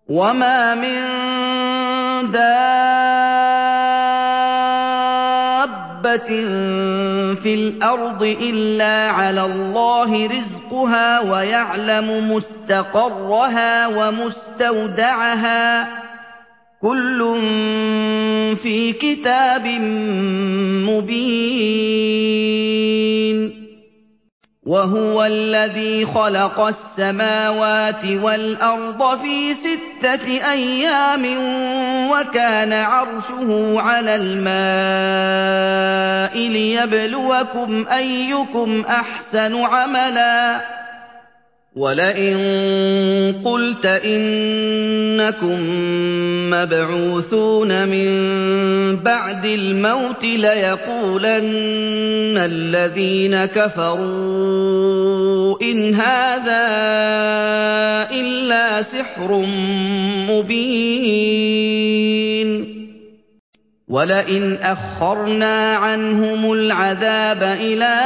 وَمَا مِن دَابَّةٍ فِي الْأَرْضِ إِلَّا عَلَى اللَّهِ رِزْقُهَا وَيَعْلَمُ مُسْتَقَرَّهَا وَمُسْتَوْدَعَهَا ۚ كُلٌّ فِي كِتَابٍ مُّبِينٍ وَهُوَ الَّذِي خَلَقَ السَّمَاوَاتِ وَالْأَرْضَ فِي 6 أَيَّامٍ وَكَانَ عَرْشُهُ عَلَى الْمَاءِ لِيَبْلُوَكُمْ أَيُّكُمْ أَحْسَنُ عَمَلًا ۗ وَلَئِن قُلْتَ إِنَّكُم مَّبْعُوثُونَ مِن بَعْدِ الْمَوْتِ لَيَقُولَنَّ الَّذِينَ كَفَرُوا إِنْ هَٰذَا إِلَّا سِحْرٌ مُّبِينٌ وَلَئِنْ أَخَّرْنَا عَنْهُمُ الْعَذَابَ إِلَىٰ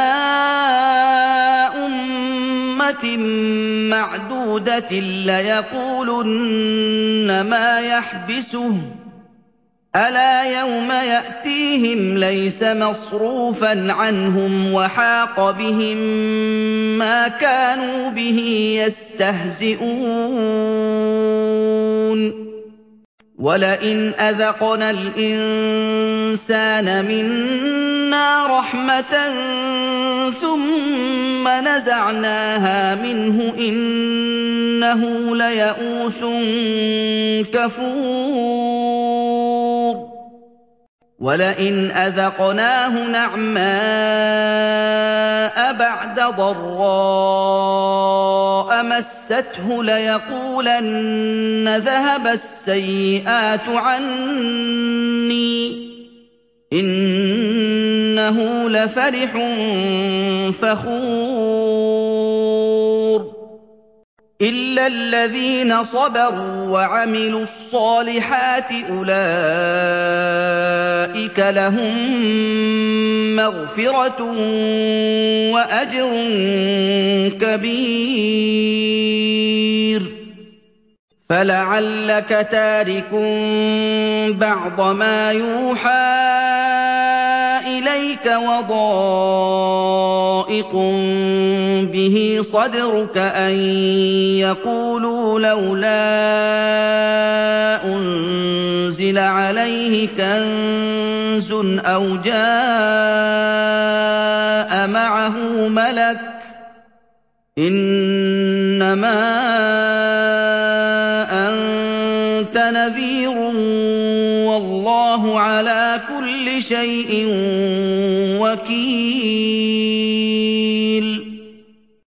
أُمَّةٍ مَّعْدُودَةٍ لَّيَقُولُنَّ مَا يَحْبِسُهُ ۗ أَلَا يَوْمَ يَأْتِيهِمْ لَيْسَ مَصْرُوفًا عَنْهُمْ وَحَاقَ بِهِم مَّا كَانُوا بِهِ يَسْتَهْزِئُونَ وَلَئِنْ أَذَقْنَا الْإِنسَانَ مِنَّا رَحْمَةً ثُمَّ نَزَعْنَاهَا مِنْهُ إِنَّهُ لَيَئُوسٌ كَفُورٌ وَلَئِنْ أَذَقْنَاهُ نَعْمَاءَ بَعْدَ ضَرَّاءَ مَسَّتْهُ لَيَقُولَنَّ ذَهَبَ السَّيِّئَاتُ عَنِّي ۚ إِنَّهُ لَفَرِحٌ فَخُورٌ إِلَّا الَّذِينَ صَبَرُوا وَعَمِلُوا الصَّالِحَاتِ أُولَٰئِكَ لَهُم مَّغْفِرَةٌ وَأَجْرٌ كَبِيرٌ فَلَعَلَّكَ تَارِكٌ بَعْضَ مَا يُوحَىٰ إِلَيْكَ وَضَائِقٌ بِهِ صَدْرُكَ أَن يَقُولُوا لَوْلَا أُنزِلَ عَلَيْهِ كَنزٌ أَوْ جَاءَ مَعَهُ مَلَكٌ ۚ إِنَّمَا أَنتَ نَذِيرٌ وَاللَّهُ عَلَىٰ كُلِّ شَيْءٍ وَكِيلٌ